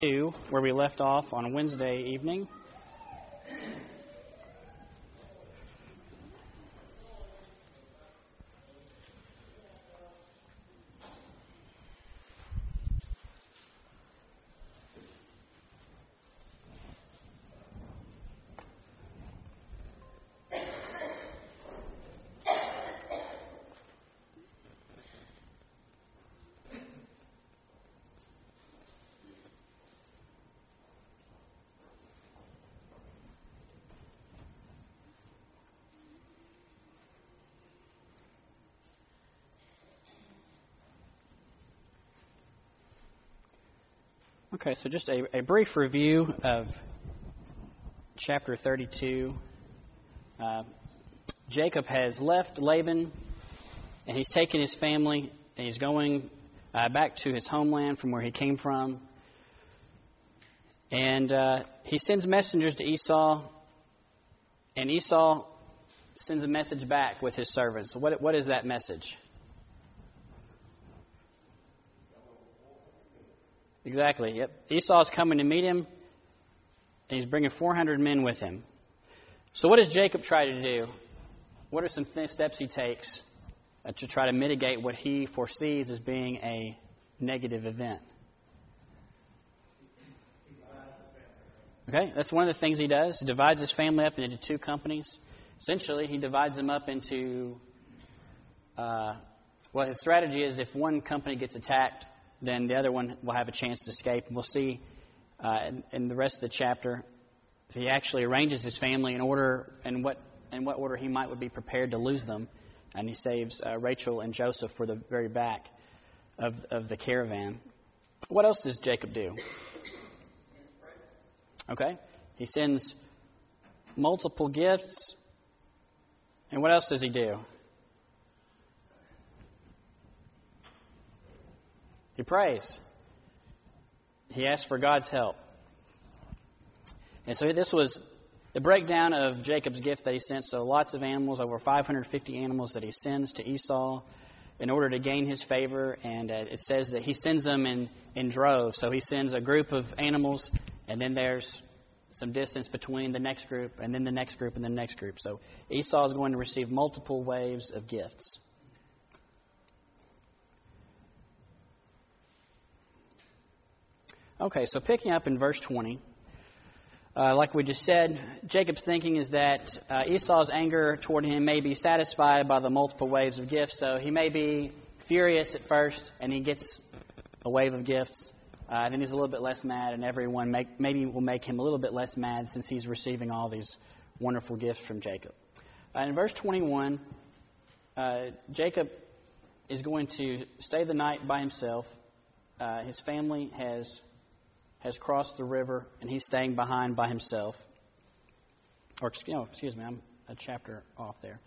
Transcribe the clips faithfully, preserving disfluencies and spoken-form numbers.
where we left off on Wednesday evening. Okay, so just a, a brief review of chapter thirty-two. Uh, Jacob has left Laban, and he's taken his family, and he's going uh, back to his homeland from where he came from. And uh, he sends messengers to Esau, and Esau sends a message back with his servants. So what, what is that message? Exactly, yep. Esau's coming to meet him, and he's bringing four hundred men with him. So what does Jacob try to do? What are some th- steps he takes uh, to try to mitigate what he foresees as being a negative event? Okay, that's one of the things he does. He divides his family up into two companies. Essentially, he divides them up into, uh, well, his strategy is if one company gets attacked, then the other one will have a chance to escape. And we'll see uh, in, in the rest of the chapter, he actually arranges his family in order, in what in what order he might would be prepared to lose them, and he saves uh, Rachel and Joseph for the very back of of the caravan. What else does Jacob do? Okay, he sends multiple gifts, and what else does he do? He prays. He asks for God's help. And so this was the breakdown of Jacob's gift that he sent. So lots of animals, over five hundred fifty animals that he sends to Esau in order to gain his favor. And uh, it says that he sends them in, in droves. So he sends a group of animals, and then there's some distance between the next group, and then the next group, and the next group. So Esau is going to receive multiple waves of gifts. Okay, so picking up in verse twenty, uh, like we just said, Jacob's thinking is that uh, Esau's anger toward him may be satisfied by the multiple waves of gifts. So he may be furious at first, and he gets a wave of gifts. Uh, then he's a little bit less mad, and everyone make, maybe will make him a little bit less mad since he's receiving all these wonderful gifts from Jacob. Uh, in verse twenty-one, uh, Jacob is going to stay the night by himself. Uh, his family has... has crossed the river, and he's staying behind by himself. Or, no, excuse me, I'm a chapter off there.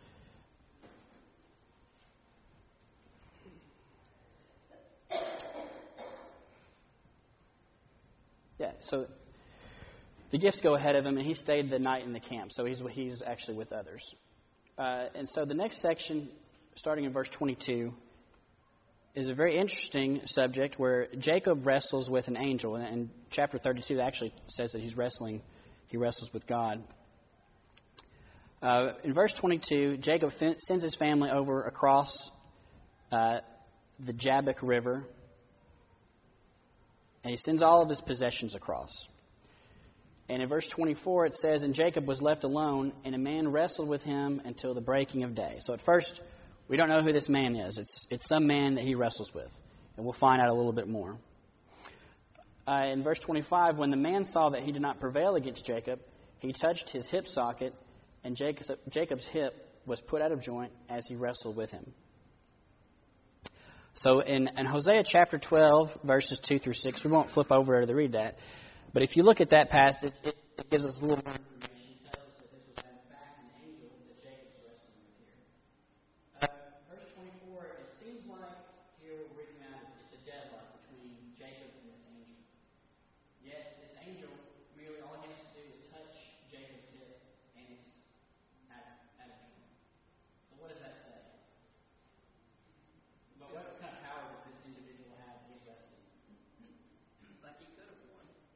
Yeah, so the gifts go ahead of him, and he stayed the night in the camp, so he's he's actually with others. Uh, and so the next section, starting in verse twenty-two, is a very interesting subject where Jacob wrestles with an angel. And, and chapter thirty-two actually says that he's wrestling, he wrestles with God. Uh, in verse twenty-two, Jacob fin- sends his family over across uh, the Jabbok River, and he sends all of his possessions across. And in verse twenty-four, it says, "And Jacob was left alone, and a man wrestled with him until the breaking of day." So at first, we don't know who this man is. It's it's some man that he wrestles with. And we'll find out a little bit more. Uh, in verse twenty-five, when the man saw that he did not prevail against Jacob, he touched his hip socket, and Jacob's, Jacob's hip was put out of joint as he wrestled with him. So in, in Hosea chapter twelve, verses two through six, we won't flip over to read that. But if you look at that passage, it, it gives us a little more information. It tells us that this was in fact an angel that Jacob's wrestling with here. Verse twenty-four, it seems like here what we're reading out is it's a deadlock between Jacob and this angel. Yet this angel, merely all he has to do is touch Jacob's hip, and it's out, out of joint. So what does that say? But what kind of power does this individual have that he's wrestling? Like he could have won.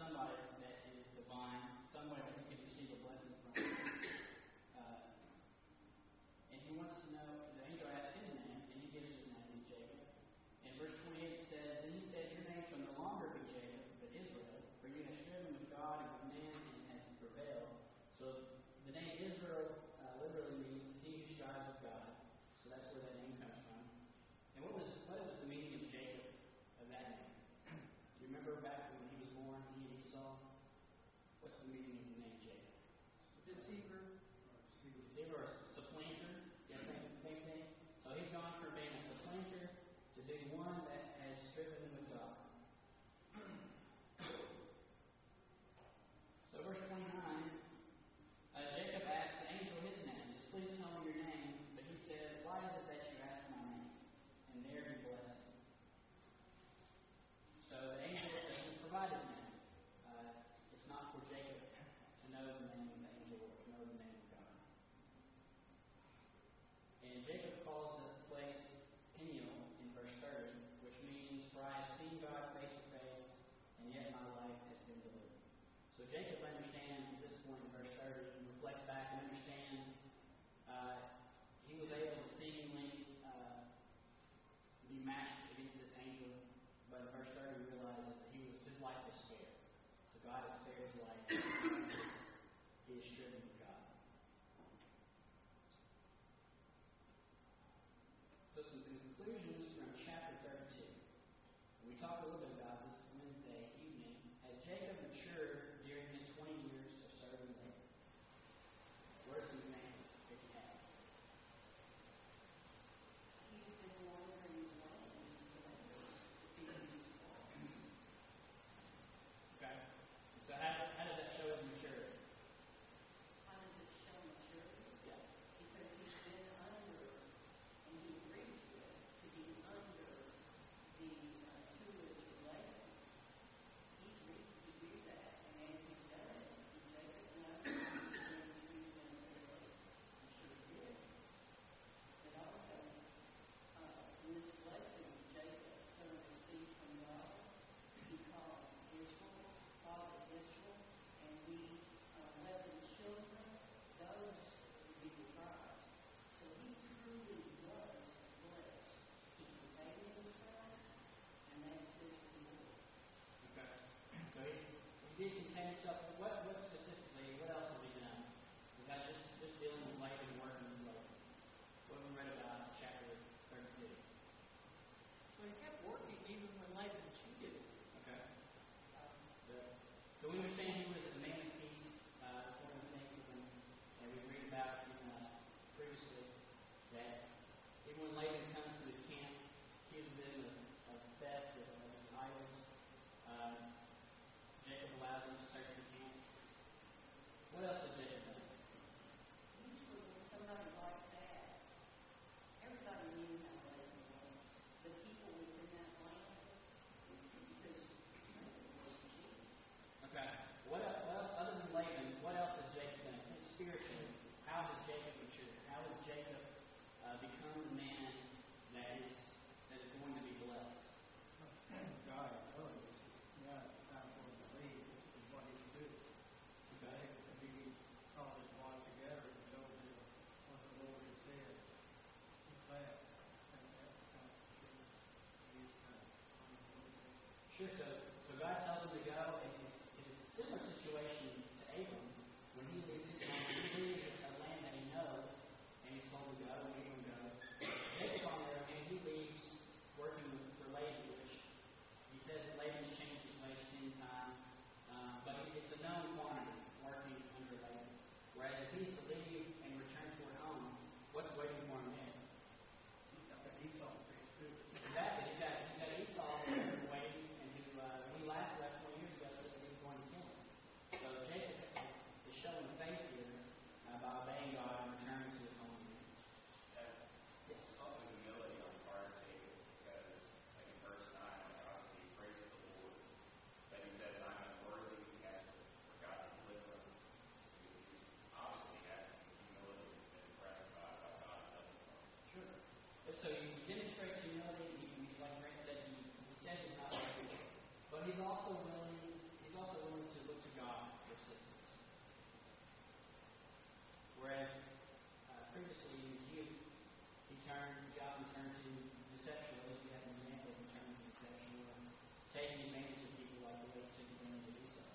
somebody that is divine, somebody that he can receive a blessing from. Uh, and he wants to know, the angel asks his name, and he gives his name, he's Jacob. In verse twenty-eight it says, Then he said, Your name shall no longer be Jacob, but Israel, for you have striven with God and with man, and have prevailed. So the name Israel uh, literally means he who strives with God. So that's where that name comes from. And what was what was the meaning of Jacob, of that name? Do you remember back from when he was born, he and Esau? What's the meaning of the name Jacob? Deceiver. Deceiver or supplanter. Yeah, same, same thing. So he's gone from being a supplanter to being one that has striven with God. So verse twenty-nine, uh, Jacob asked the angel his name. He said, Please tell me your name. But he said, Why is it that you ask my name? And there he blessed him. So the angel doesn't provide his name. Uh, it's not for Jacob to know the name of the angel or to know the name of God. And Jacob calls the place Peniel in verse thirty, which means, For I have seen God face to face, and yet my life has been delivered. So Jacob understands at this point in verse thirty, and reflects back and understands uh, he was able to seemingly uh, be matched against this angel, but in verse thirty he realizes that he was his life was spared. So God has spared his life. He is striven with God. So some conclusions from chapter thirty-two. We talked a little bit about this Wednesday evening. Has Jacob matured during his twenty years of serving Laban? What are some things that he has? He's been wandering around his Okay. So how, how does that show his maturity? How does it show maturity? Yeah. Because he's been under, and he agrees with, to be under the uh, tutelage of Laban. He agreed to do that, and as he's done it, Jacob knows he's been treated unfairly. I'm sure he did. But also, uh, in this blessing, Jacob still received from God. He called Israel, father Israel, and these uh, eleven children, those would be the tribes. So he truly was blessed. He contained himself, and that's his reward. Okay. So he, he did contain himself. What, what specifically, what else has he done? Is that just, just dealing with Laban and working with Laban? What we read about in chapter thirty-two. So he kept working even when Laban cheated. Okay. Um, so, so we understand he was a man of peace. Uh, it's one of the things that, we, that we read about in, uh, previously, that even when Laban comes to his camp, accuses him of, of theft of, of his idols, uh, Jacob allows him to search the camp. What else has Jacob done? Usually with somebody like that, everybody knew how Laban was. The people within that land, because Laban was cheap. Okay. What else, what else, other than Laban, what else has Jacob done? Spiritually, how has Jacob matured? How has Jacob uh, become the man that is that is going to be blessed? God has done it. It's just, now it's time for him to lead is what he can do. Okay. If he called his wife together and go to what the Lord had said, that, and that kind of assurance, he's kind of on the Lord. Sure. So, so God tells him to go, and it's, it's a similar situation to Abram when he leaves his land. He leaves a land that he knows, and he's told to go, and Abram goes. Jacob, on the other hand, he leaves working for Laban, which he says that Laban's changed his ways ten times, uh, but it's a known quantity working under Laban. Whereas if he's to leave and return toward home, what's waiting for him there? Esau face too. Exactly. He's got, he's got Esau waiting, and who, uh, when he last left twenty years ago, said that he was going to kill him. So Jacob is, is showing faith here uh, by obeying God and returning to his home. Yes. It's also humility on the part of Jacob, because, like in verse nine, like obviously he prays to the Lord, but he says, I'm unworthy, he has for God to deliver him. So he's obviously has some humility, he's been impressed by, by God's help. Sure. So he demonstrates humility. He, like Grant said, he, he says he's not perfect, but he's also willing. He's also willing turn, he often turns to deception. At least we have an example of him turning to deception, or taking advantage of people like the way he took advantage of Esau.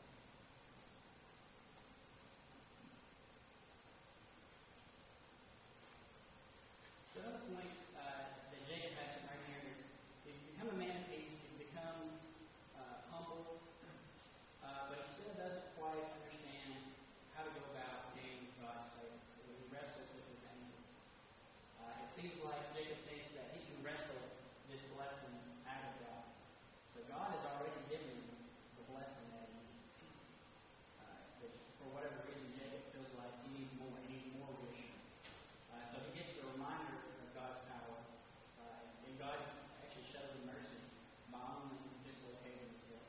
So another point uh, that Jacob has to learn here is he's become a man of peace. He's become uh, humble, uh, but he still doesn't quite understand how to go about gaining God's favor. He wrestles with his angel. Uh, it seems like Jacob thinks that he can wrestle this blessing out of God, but God has already given him the blessing that he needs. Uh, which, for whatever reason, Jacob feels like he needs more. He needs more reassurance. Uh, so he gets a reminder of God's power, uh, and God actually shows him mercy by only dislocating his hip.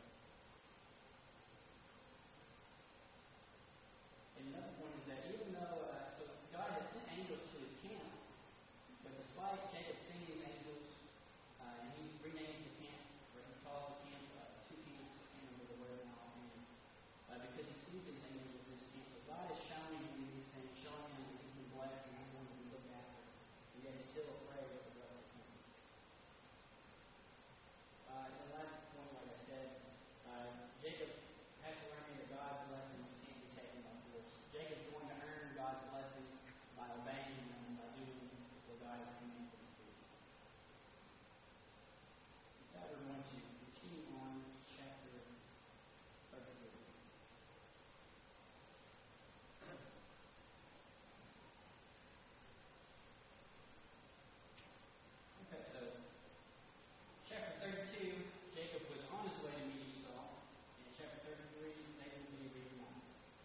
And another point is that even though, uh, so God has sent angels to his camp, but despite Jacob seeing these angels, uh, and he renames the camp, or he calls the camp uh, two camps, I can't remember the word now offhand, uh, because he sees these angels with his camp. So God is showing him these things, showing him that he's been blessed and he's going to be looked after, and yet he's still afraid of the what's to come. Uh, and the last point, like I said, uh, Jacob has to learn that God's blessings can't be taken by force. Jacob's going to earn God's blessings by obeying him and by doing what God has commanded him to do. With that, we're going to continue on to chapter thirty-three. Okay, so chapter thirty-two, Jacob was on his way to meet Esau. In chapter thirty-three, they will be reunited.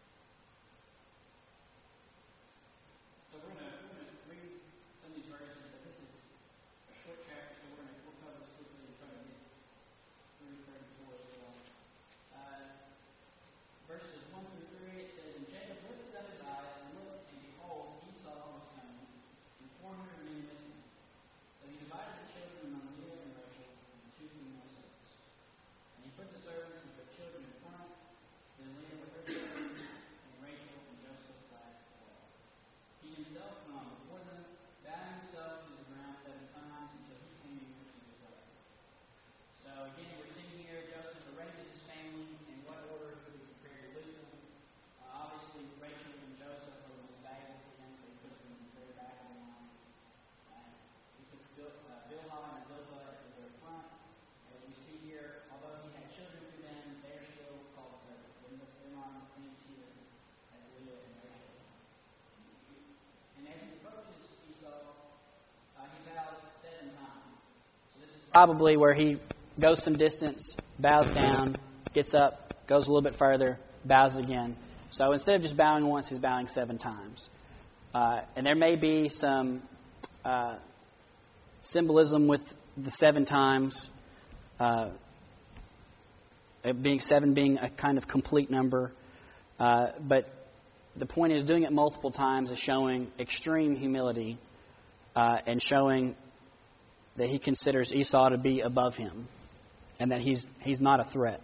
So we're going we're gonna read some of these verses, but this is a short chapter, so we're going to we'll cover this quickly and try to get through thirty-four as well. Uh, verses one through three, it says, And Jacob lifted up his eyes and looked, and behold, Esau was coming, and four hundred men with him. So he divided the children among Leah and Rachel and two female servants. And he put the servants with their children in front, then Leah with her children, and Rachel and Joseph last of all. He himself went on before them, bowing himself to the ground seven times, until he came near to his brother. So again, we're seeing here Joseph arranges his family in what order he would prepare to lose them. Uh, obviously, Rachel and Joseph are the most valuable to him, so he puts them in the very back of the line. Uh, he puts Bil, uh, Bilhah and Zilpah at the very front. As we see here, although he had children through them, they are still called servants. They're they're not on the same tier as Leah and Rachel. And as he approaches Esau, uh, he bows seven times. So this is probably where he goes some distance, bows down, gets up, goes a little bit further, bows again. So instead of just bowing once, he's bowing seven times. Uh, and there may be some uh, symbolism with the seven times, uh, it being seven being a kind of complete number. Uh, but the point is, doing it multiple times is showing extreme humility uh, and showing that he considers Esau to be above him and that he's he's not a threat.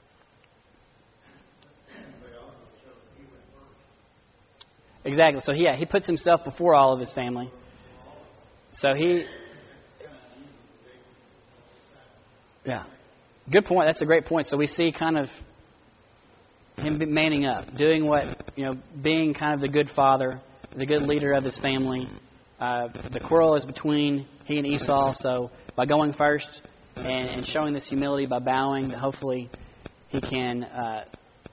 Exactly. So yeah, he puts himself before all of his family. So he, yeah, good point. That's a great point. So we see kind of him manning up, doing what, you know, being kind of the good father, the good leader of his family. Uh, the quarrel is between he and Esau, so by going first and, and showing this humility by bowing, hopefully he can uh,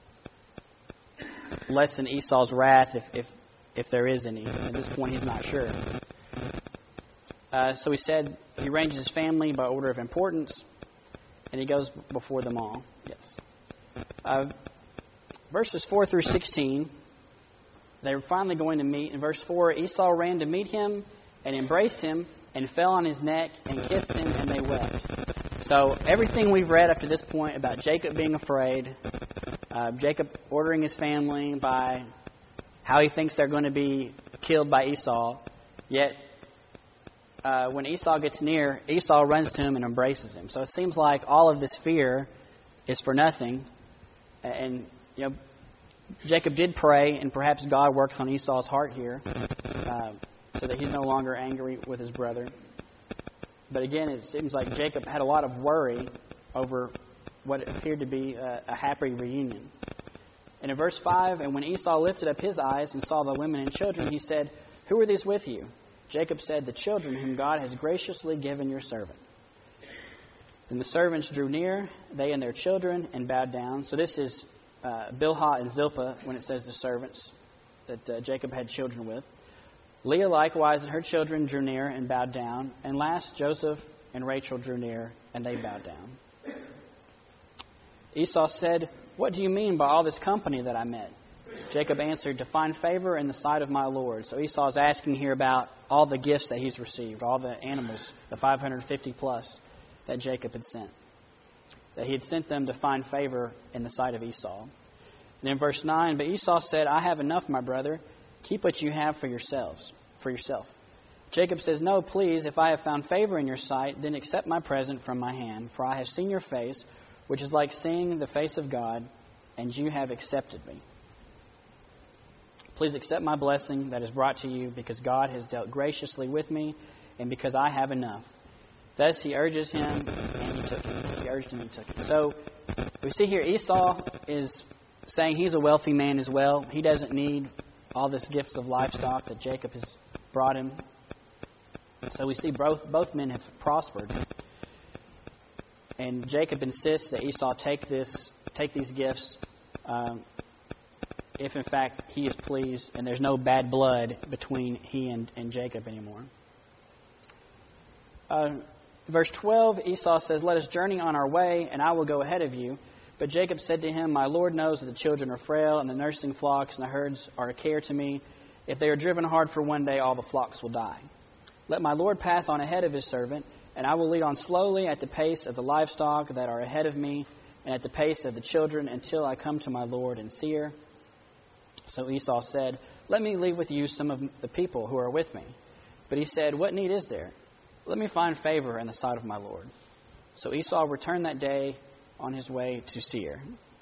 lessen Esau's wrath if, if if there is any. At this point, he's not sure. Uh, so he said he arranges his family by order of importance, and he goes before them all. Yes. Uh, verses four through sixteen, they were finally going to meet. In verse four, Esau ran to meet him and embraced him and fell on his neck and kissed him, and they wept. So everything we've read up to this point about Jacob being afraid, uh, Jacob ordering his family by how he thinks they're going to be killed by Esau, yet uh, when Esau gets near, Esau runs to him and embraces him. So it seems like all of this fear is for nothing. And, you know, Jacob did pray, and perhaps God works on Esau's heart here. Uh, so that he's no longer angry with his brother. But again, it seems like Jacob had a lot of worry over what appeared to be a, a happy reunion. And in verse five, and when Esau lifted up his eyes and saw the women and children, he said, "Who are these with you?" Jacob said, "The children whom God has graciously given your servant." Then the servants drew near, they and their children, and bowed down. So this is uh, Bilhah and Zilpah when it says the servants that uh, Jacob had children with. Leah likewise and her children drew near and bowed down. And last Joseph and Rachel drew near, and they bowed down. Esau said, "What do you mean by all this company that I met?" Jacob answered, "To find favor in the sight of my Lord." So Esau is asking here about all the gifts that he's received, all the animals, the five hundred fifty plus that Jacob had sent. That he had sent them to find favor in the sight of Esau. And in verse nine, but Esau said, "I have enough, my brother. Keep what you have for yourselves, for yourself." Jacob says, "No, please, if I have found favor in your sight, then accept my present from my hand, for I have seen your face, which is like seeing the face of God, and you have accepted me. Please accept my blessing that is brought to you, because God has dealt graciously with me, and because I have enough." Thus he urges him, and he took him. He urged him, and he took him. So we see here Esau is saying he's a wealthy man as well. He doesn't need all this gifts of livestock that Jacob has brought him. So we see both both men have prospered. And Jacob insists that Esau take this, take these gifts, um, if in fact he is pleased, and there's no bad blood between he and, and Jacob anymore. Uh, verse twelve, Esau says, "Let us journey on our way, and I will go ahead of you." But Jacob said to him, "My Lord knows that the children are frail, and the nursing flocks and the herds are a care to me. If they are driven hard for one day, all the flocks will die. Let my Lord pass on ahead of his servant, and I will lead on slowly at the pace of the livestock that are ahead of me, and at the pace of the children, until I come to my Lord in Seir." So Esau said, "Let me leave with you some of the people who are with me." But he said, "What need is there? Let me find favor in the sight of my Lord." So Esau returned that day on his way to Seir.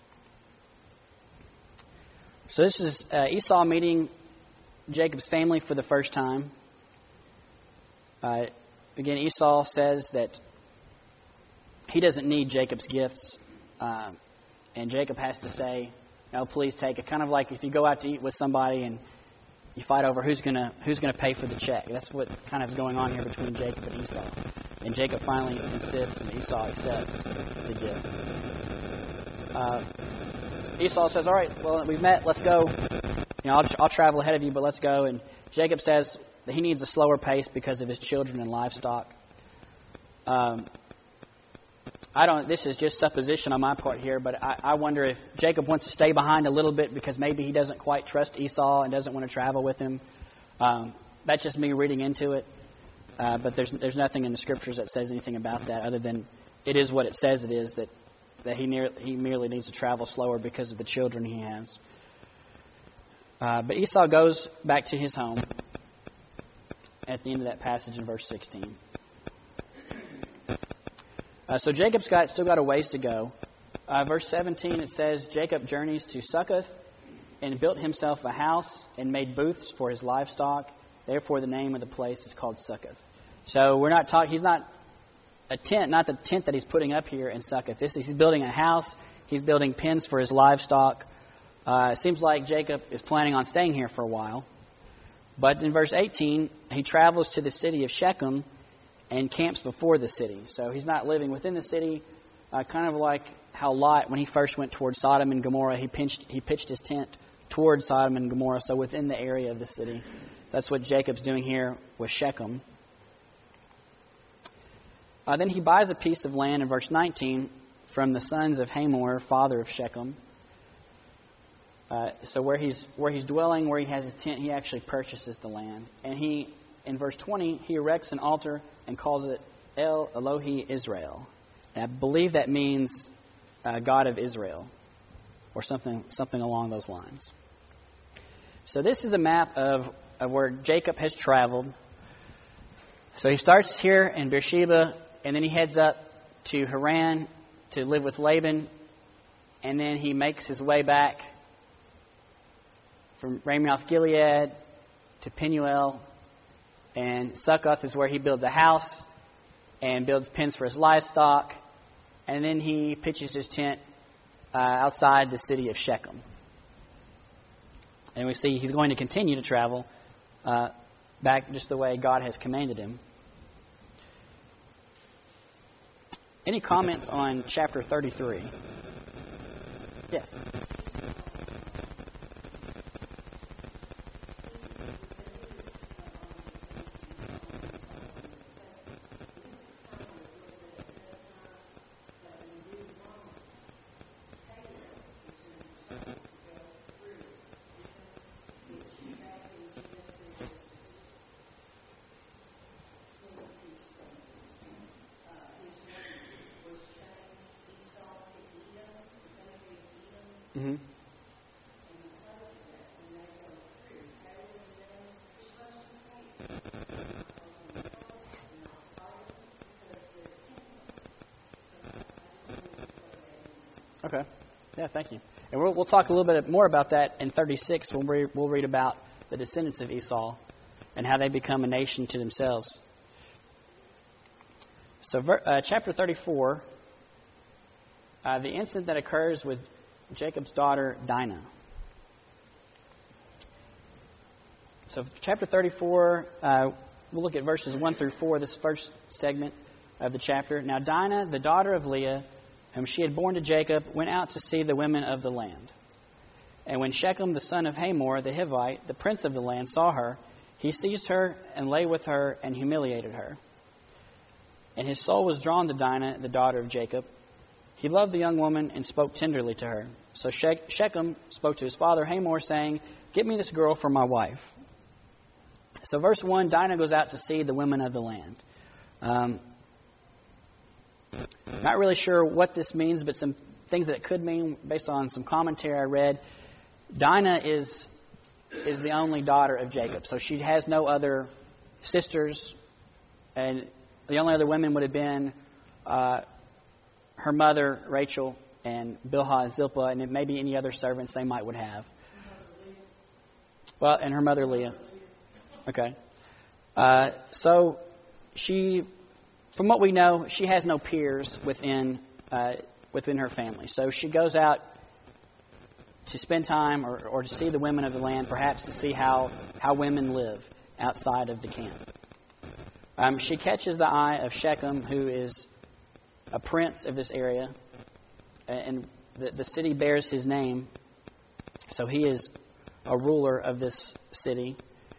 So this is uh, Esau meeting Jacob's family for the first time. Uh, again, Esau says that he doesn't need Jacob's gifts. Uh, and Jacob has to say, "No, please take it." Kind of like if you go out to eat with somebody and you fight over who's gonna who's gonna pay for the check. That's what kind of is going on here between Jacob and Esau. And Jacob finally insists, and Esau accepts the gift. Uh, Esau says, "All right, well, we've met. Let's go. You know, I'll, I'll travel ahead of you, but let's go." And Jacob says that he needs a slower pace because of his children and livestock. Um, I don't. This is just supposition on my part here, but I, I wonder if Jacob wants to stay behind a little bit because maybe he doesn't quite trust Esau and doesn't want to travel with him. Um, that's just me reading into it. Uh, but there's there's nothing in the scriptures that says anything about that, other than it is what it says it is, that that he near, he merely needs to travel slower because of the children he has. Uh, but Esau goes back to his home at the end of that passage in verse sixteen. Uh, so Jacob's got still got a ways to go. Uh, verse seventeen, it says, "Jacob journeys to Succoth and built himself a house and made booths for his livestock. Therefore, the name of the place is called Succoth." So we're not talking. He's not a tent, not the tent that he's putting up here in Succoth. This is, he's building a house. He's building pens for his livestock. Uh, it seems like Jacob is planning on staying here for a while. But in verse eighteen, he travels to the city of Shechem and camps before the city. So he's not living within the city, uh, kind of like how Lot, when he first went towards Sodom and Gomorrah, he pitched, he pitched his tent towards Sodom and Gomorrah, so within the area of the city. That's what Jacob's doing here with Shechem. Uh, then he buys a piece of land in verse nineteen from the sons of Hamor, father of Shechem. Uh, so where he's where he's dwelling, where he has his tent, he actually purchases the land. And he, in verse twenty, he erects an altar and calls it El Elohi Israel. And I believe that means uh, God of Israel, or something something along those lines. So this is a map of, of where Jacob has traveled. So he starts here in Beersheba, and then he heads up to Haran to live with Laban, and then he makes his way back from Ramoth Gilead to Penuel, And Succoth is where he builds a house and builds pens for his livestock. And then he pitches his tent uh, outside the city of Shechem. And we see he's going to continue to travel uh, back just the way God has commanded him. Any comments on chapter thirty-three? Yes. Mm-hmm. Okay. Yeah, thank you. And we'll, we'll talk a little bit more about that in thirty-six when we, we'll read about the descendants of Esau and how they become a nation to themselves. So uh, chapter thirty-four, uh, the incident that occurs with Jacob's daughter Dinah. So chapter thirty-four, uh, we'll look at verses one through four, this first segment of the chapter. Now Dinah, the daughter of Leah, whom she had borne to Jacob, went out to see the women of the land. And when Shechem, the son of Hamor, the Hivite, the prince of the land, saw her, he seized her and lay with her and humiliated her. And his soul was drawn to Dinah, the daughter of Jacob. He loved the young woman and spoke tenderly to her. So Shechem spoke to his father Hamor, saying, "Get me this girl for my wife." So verse one, Dinah goes out to see the women of the land. Um, not really sure what this means, but some things that it could mean based on some commentary I read. Dinah is is the only daughter of Jacob, so she has no other sisters, and the only other women would have been uh, her mother, Rachel, and Bilhah and Zilpah, and maybe any other servants they might would have. Well, and her mother Leah. Okay. Uh, so she, from what we know, she has no peers within uh, within her family. So she goes out to spend time or, or to see the women of the land, perhaps to see how, how women live outside of the camp. Um, she catches the eye of Shechem, who is a prince of this area, and the, the city bears his name, so he is a ruler of this city.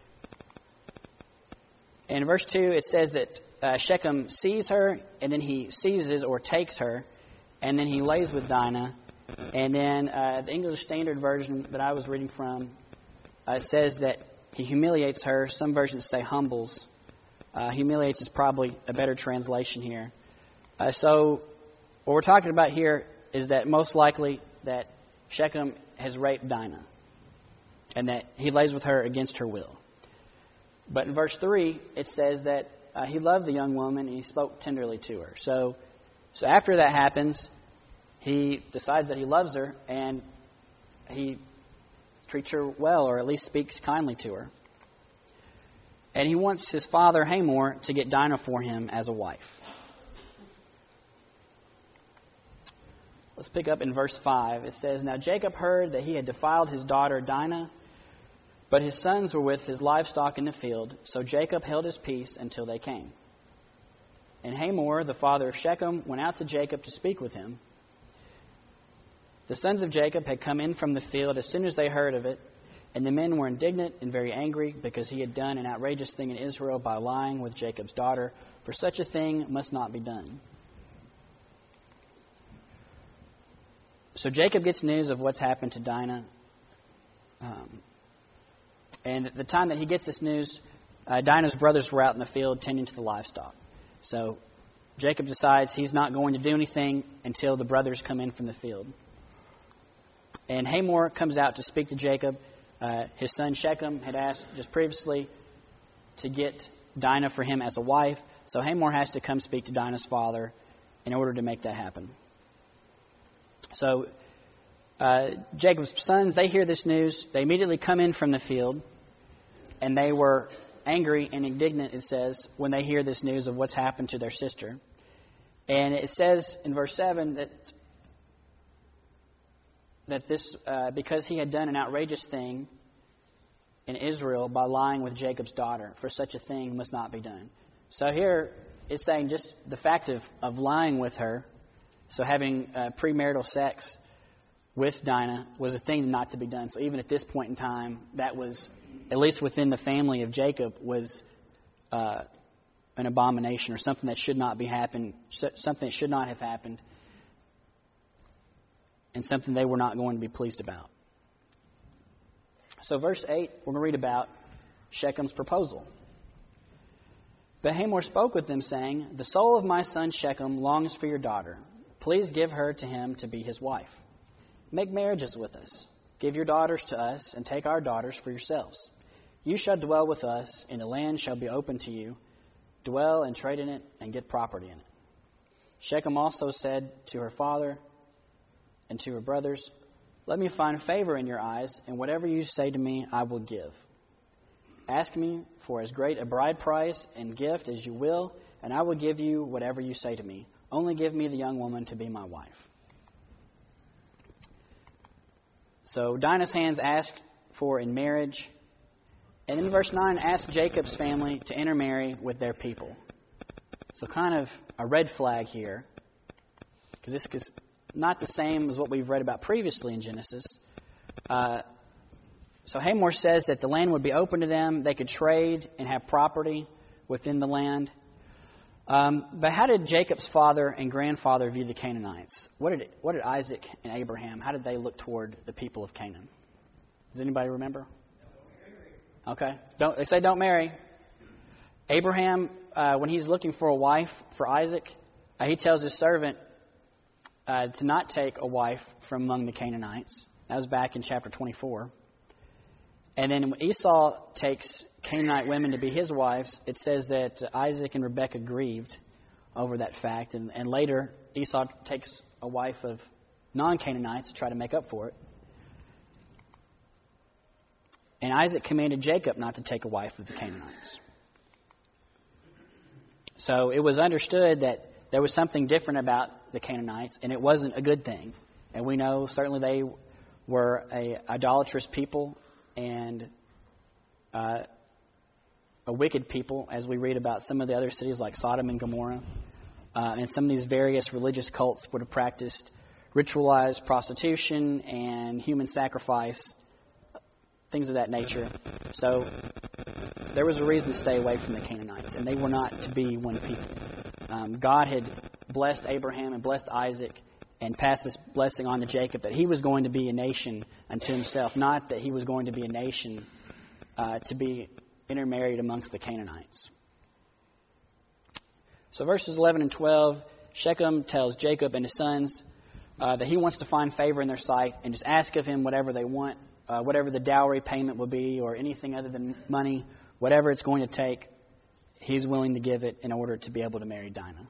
In verse two, it says that uh, Shechem sees her, and then he seizes or takes her, and then he lays with Dinah. And then uh, the English Standard Version that I was reading from uh, says that he humiliates her. Some versions say humbles. Uh, humiliates is probably a better translation here. Uh, so what we're talking about here is that most likely that Shechem has raped Dinah and that he lays with her against her will. But in verse three, it says that uh, he loved the young woman and he spoke tenderly to her. So, so after that happens, he decides that he loves her and he treats her well, or at least speaks kindly to her. And he wants his father Hamor to get Dinah for him as a wife. Let's pick up in verse five. It says, "Now Jacob heard that he had defiled his daughter Dinah, but his sons were with his livestock in the field, so Jacob held his peace until they came. And Hamor, the father of Shechem, went out to Jacob to speak with him. The sons of Jacob had come in from the field as soon as they heard of it, and the men were indignant and very angry because he had done an outrageous thing in Israel by lying with Jacob's daughter, for such a thing must not be done." So Jacob gets news of what's happened to Dinah. Um, and at the time that he gets this news, uh, Dinah's brothers were out in the field tending to the livestock. So Jacob decides he's not going to do anything until the brothers come in from the field. And Hamor comes out to speak to Jacob. Uh, his son Shechem had asked just previously to get Dinah for him as a wife. So Hamor has to come speak to Dinah's father in order to make that happen. So uh, Jacob's sons, they hear this news. They immediately come in from the field. And they were angry and indignant, it says, when they hear this news of what's happened to their sister. And it says in verse seven that that this, uh, because he had done an outrageous thing in Israel by lying with Jacob's daughter, for such a thing must not be done. So here it's saying just the fact of, of lying with her, so having uh, premarital sex with Dinah was a thing not to be done. So even at this point in time, that was, at least within the family of Jacob, was uh, an abomination or something that should not be happened, something that should not have happened, and something they were not going to be pleased about. So verse eight, we're going to read about Shechem's proposal. But Hamor spoke with them, saying, "The soul of my son Shechem longs for your daughter. Please give her to him to be his wife. Make marriages with us. Give your daughters to us, and take our daughters for yourselves. You shall dwell with us, and the land shall be open to you. Dwell and trade in it, and get property in it." Shechem also said to her father and to her brothers, "Let me find favor in your eyes, and whatever you say to me, I will give. Ask me for as great a bride price and gift as you will, and I will give you whatever you say to me. Only give me the young woman to be my wife." So Dinah's hands asked for in marriage. And in verse nine, asked Jacob's family to intermarry with their people. So kind of a red flag here, because this is not the same as what we've read about previously in Genesis. Uh, so Hamor says that the land would be open to them. They could trade and have property within the land. Um, but how did Jacob's father and grandfather view the Canaanites? What did what did Isaac and Abraham, how did they look toward the people of Canaan? Does anybody remember? Okay. Don't they say don't marry? Abraham, uh, when he's looking for a wife for Isaac, uh, he tells his servant uh, to not take a wife from among the Canaanites. That was back in chapter twenty-four. And then when Esau takes Canaanite women to be his wives, it says that Isaac and Rebekah grieved over that fact. And, and later, Esau takes a wife of non-Canaanites to try to make up for it. And Isaac commanded Jacob not to take a wife of the Canaanites. So it was understood that there was something different about the Canaanites, and it wasn't a good thing. And we know certainly they were a idolatrous people and uh, a wicked people, as we read about some of the other cities like Sodom and Gomorrah. Uh, and some of these various religious cults would have practiced ritualized prostitution and human sacrifice, things of that nature. So there was a reason to stay away from the Canaanites, and they were not to be one people. Um, God had blessed Abraham and blessed Isaac and passed this blessing on to Jacob that he was going to be a nation unto himself, not that he was going to be a nation uh, to be intermarried amongst the Canaanites. So verses eleven and twelve, Shechem tells Jacob and his sons uh, that he wants to find favor in their sight and just ask of him whatever they want, uh, whatever the dowry payment will be or anything other than money, whatever it's going to take, he's willing to give it in order to be able to marry Dinah.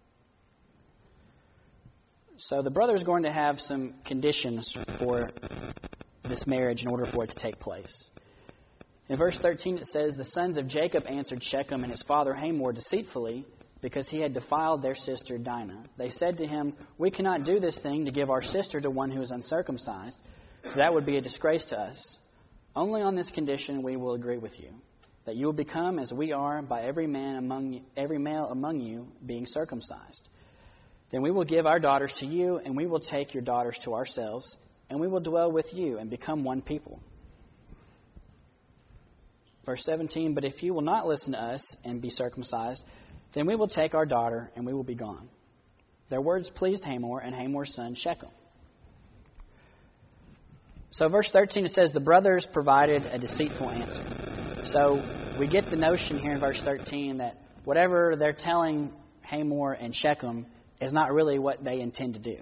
So the brother's going to have some conditions for this marriage in order for it to take place. In verse thirteen it says, "The sons of Jacob answered Shechem and his father Hamor deceitfully, because he had defiled their sister Dinah. They said to him, 'We cannot do this thing to give our sister to one who is uncircumcised, for that would be a disgrace to us. Only on this condition we will agree with you, that you will become as we are by every man among you, every male among you being circumcised. Then we will give our daughters to you, and we will take your daughters to ourselves, and we will dwell with you and become one people.'" Verse seventeen, "But if you will not listen to us and be circumcised, then we will take our daughter and we will be gone." Their words pleased Hamor and Hamor's son Shechem. So verse thirteen, it says the brothers provided a deceitful answer. So we get the notion here in verse thirteen that whatever they're telling Hamor and Shechem is not really what they intend to do,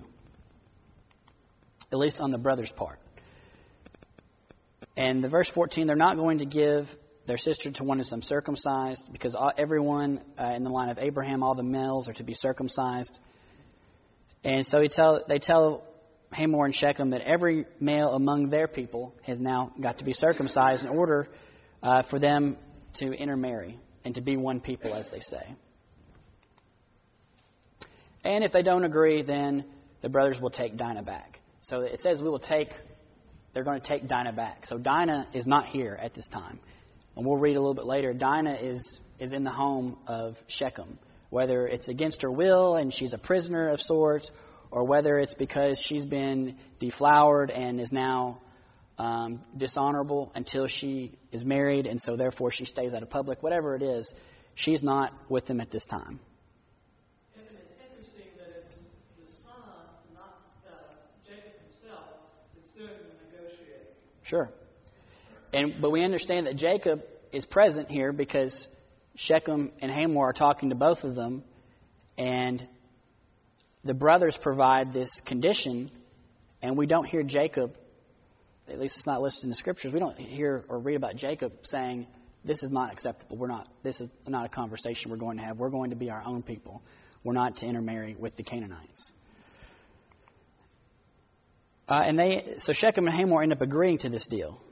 at least on the brothers' part. And the verse fourteen, they're not going to give their sister to one who's uncircumcised, because all, everyone uh, in the line of Abraham, all the males are to be circumcised. And so he tell, they tell Hamor and Shechem that every male among their people has now got to be circumcised in order uh, for them to intermarry and to be one people, as they say. And if they don't agree, then the brothers will take Dinah back. So it says we will take, they're going to take Dinah back. So Dinah is not here at this time. And we'll read a little bit later. Dinah is, is in the home of Shechem, whether it's against her will and she's a prisoner of sorts, or whether it's because she's been deflowered and is now um, dishonorable until she is married, and so therefore she stays out of public. Whatever it is, she's not with them at this time. And it's interesting that it's the sons, not uh, Jacob himself, that's doing the negotiating. Sure. And but we understand that Jacob is present here because Shechem and Hamor are talking to both of them, and the brothers provide this condition, and we don't hear Jacob, at least it's not listed in the scriptures, we don't hear or read about Jacob saying, this is not acceptable. We're not, this is not a conversation we're going to have. We're going to be our own people. We're not to intermarry with the Canaanites. Uh, and they, so Shechem and Hamor end up agreeing to this deal.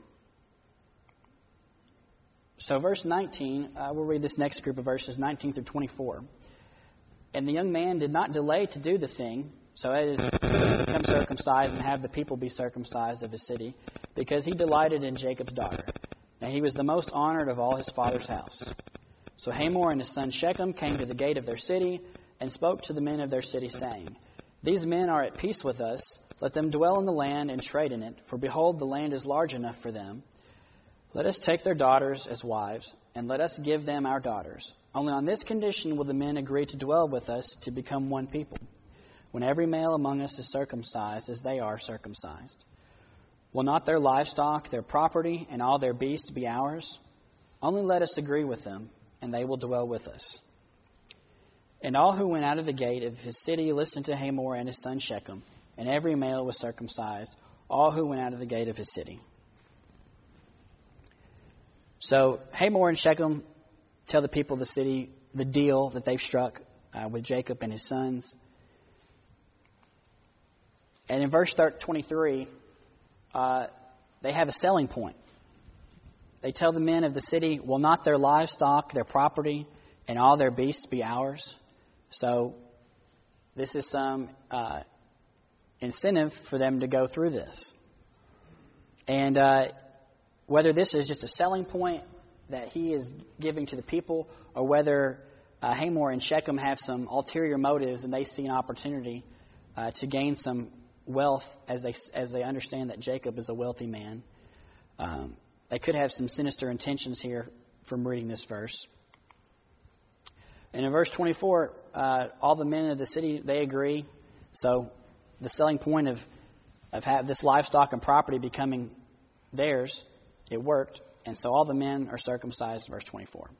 So verse nineteen, uh, we'll read this next group of verses, nineteen through twenty-four. And the young man did not delay to do the thing, so as to become circumcised and have the people be circumcised of his city, because he delighted in Jacob's daughter. Now he was the most honored of all his father's house. So Hamor and his son Shechem came to the gate of their city and spoke to the men of their city, saying, These men are at peace with us. Let them dwell in the land and trade in it, for behold, the land is large enough for them. Let us take their daughters as wives, and let us give them our daughters. Only on this condition will the men agree to dwell with us to become one people, when every male among us is circumcised as they are circumcised. Will not their livestock, their property, and all their beasts be ours? Only let us agree with them, and they will dwell with us. And all who went out of the gate of his city listened to Hamor and his son Shechem, and every male was circumcised, all who went out of the gate of his city. So Hamor and Shechem tell the people of the city the deal that they've struck uh, with Jacob and his sons. And in verse twenty-three, uh, they have a selling point. They tell the men of the city, will not their livestock, their property, and all their beasts be ours? So this is some uh, incentive for them to go through this. And uh, whether this is just a selling point that he is giving to the people, or whether uh, Hamor and Shechem have some ulterior motives and they see an opportunity uh, to gain some wealth as they as they understand that Jacob is a wealthy man. Um, they could have some sinister intentions here from reading this verse. And in verse twenty-four, uh, all the men of the city, they agree. So the selling point of, of have this livestock and property becoming theirs, it worked. And so all the men are circumcised, verse twenty-four.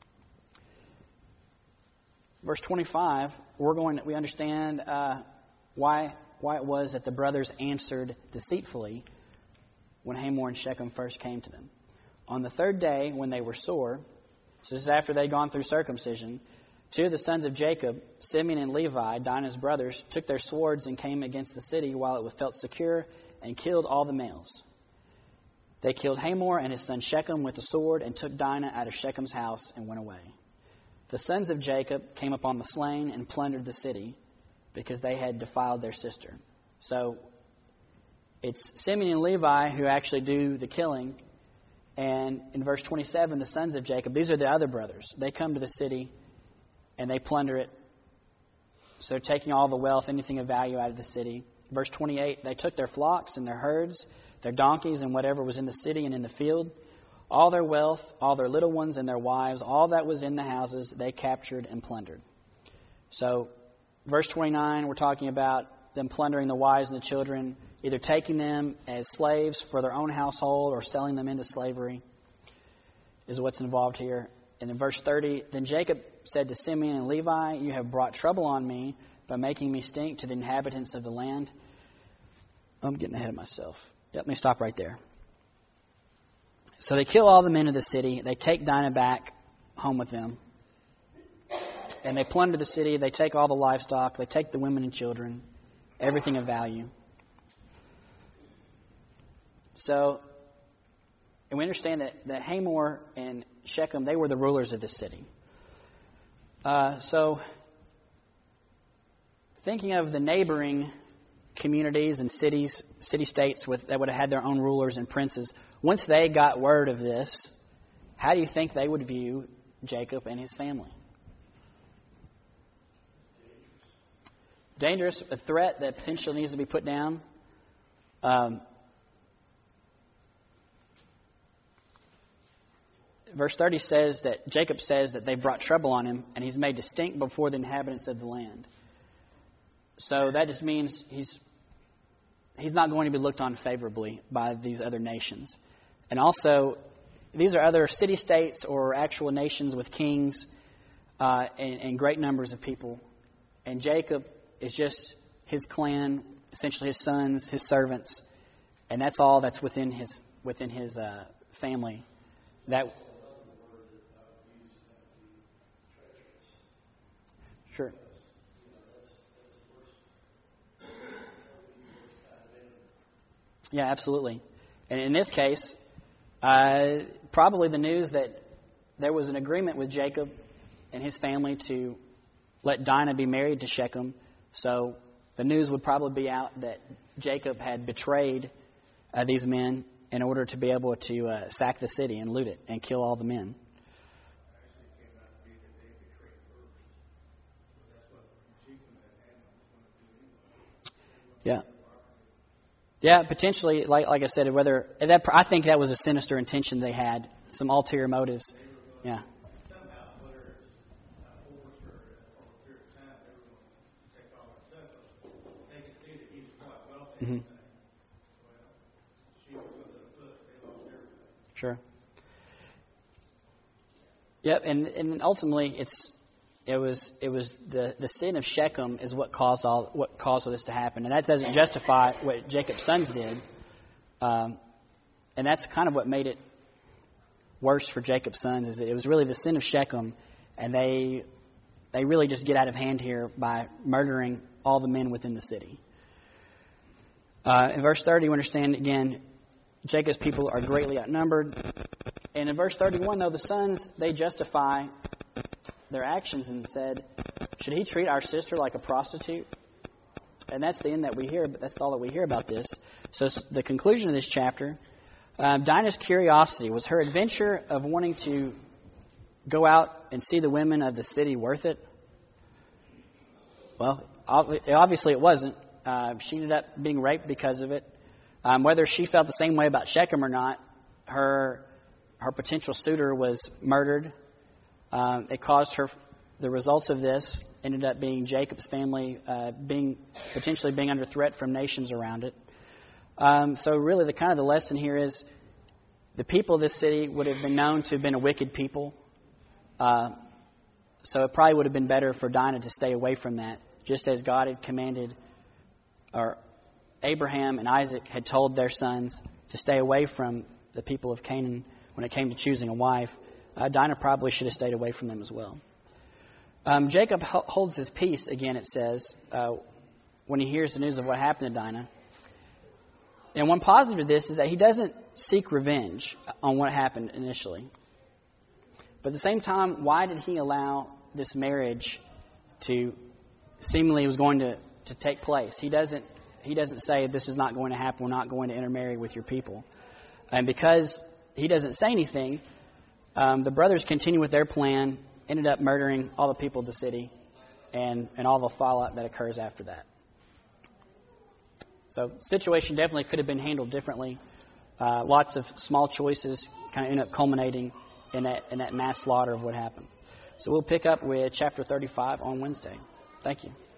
Verse twenty-five, we're going. We understand uh, why why it was that the brothers answered deceitfully when Hamor and Shechem first came to them. On the third day, when they were sore, so this is after they'd gone through circumcision, two of the sons of Jacob, Simeon and Levi, Dinah's brothers, took their swords and came against the city while it was felt secure and killed all the males. They killed Hamor and his son Shechem with the sword and took Dinah out of Shechem's house and went away. The sons of Jacob came upon the slain and plundered the city because they had defiled their sister. So it's Simeon and Levi who actually do the killing. And in verse twenty-seven, the sons of Jacob, these are the other brothers. They come to the city and they plunder it. So they're taking all the wealth, anything of value out of the city. Verse twenty-eight, they took their flocks and their herds, their donkeys and whatever was in the city and in the field, all their wealth, all their little ones and their wives, all that was in the houses, they captured and plundered. So verse twenty-nine, we're talking about them plundering the wives and the children, either taking them as slaves for their own household or selling them into slavery is what's involved here. And in verse thirty, then Jacob said to Simeon and Levi, you have brought trouble on me by making me stink to the inhabitants of the land. I'm getting ahead of myself. Let me stop right there. So they kill all the men of the city. They take Dinah back home with them. And they plunder the city. They take all the livestock. They take the women and children, everything of value. So and we understand that, that Hamor and Shechem, they were the rulers of this city. Uh, so, thinking of the neighboring communities and cities, city-states with, that would have had their own rulers and princes, once they got word of this, how do you think they would view Jacob and his family? Dangerous, a threat that potentially needs to be put down. Um, verse thirty says that Jacob says that they brought trouble on him, and he's made distinct before the inhabitants of the land. So that just means he's he's not going to be looked on favorably by these other nations. And also, these are other city-states or actual nations with kings uh, and, and great numbers of people. And Jacob is just his clan, essentially his sons, his servants, and that's all that's within his within his uh, family. That sure. Yeah, absolutely. And in this case, uh, probably the news that there was an agreement with Jacob and his family to let Dinah be married to Shechem. So the news would probably be out that Jacob had betrayed uh, these men in order to be able to uh, sack the city and loot it and kill all the men. Yeah. Yeah, potentially, like like I said, whether that I think that was a sinister intention they had, some ulterior motives. Yeah. Somehow, whether it's uh, forced or or a period of time, they were going to take all that stuff. But they could see that he was quite wealthy. Mm-hmm. Well, she was under the foot. They lost everything. Sure. Yep, and and ultimately, it's it was it was the, the sin of Shechem is what caused all what caused all this to happen, and that doesn't justify what Jacob's sons did, um, and that's kind of what made it worse for Jacob's sons. Is that it was really the sin of Shechem, and they they really just get out of hand here by murdering all the men within the city. Uh, in verse thirty, we understand again, Jacob's people are greatly outnumbered, and in verse thirty-one, though the sons they justify their actions and said, should he treat our sister like a prostitute? And that's the end that we hear, but that's all that we hear about this. So the conclusion of this chapter, um, Dinah's curiosity, was her adventure of wanting to go out and see the women of the city worth it? Well, obviously it wasn't. Uh, she ended up being raped because of it. Um, whether she felt the same way about Shechem or not, her her potential suitor was murdered. Um, it caused her, the results of this ended up being Jacob's family uh, being potentially being under threat from nations around it. Um, so really the kind of the lesson here is the people of this city would have been known to have been a wicked people. Uh, so it probably would have been better for Dinah to stay away from that, just as God had commanded, or Abraham and Isaac had told their sons to stay away from the people of Canaan when it came to choosing a wife. Uh, Dinah probably should have stayed away from them as well. Um, Jacob h- holds his peace, again, it says, uh, when he hears the news of what happened to Dinah. And one positive of this is that he doesn't seek revenge on what happened initially. But at the same time, why did he allow this marriage to seemingly was going to, to take place? He doesn't he doesn't say this is not going to happen, we're not going to intermarry with your people. And because he doesn't say anything, Um, the brothers continue with their plan, ended up murdering all the people of the city, and, and all the fallout that occurs after that. So the situation definitely could have been handled differently. Uh, lots of small choices kind of end up culminating in that, in that mass slaughter of what happened. So we'll pick up with chapter thirty-five on Wednesday. Thank you.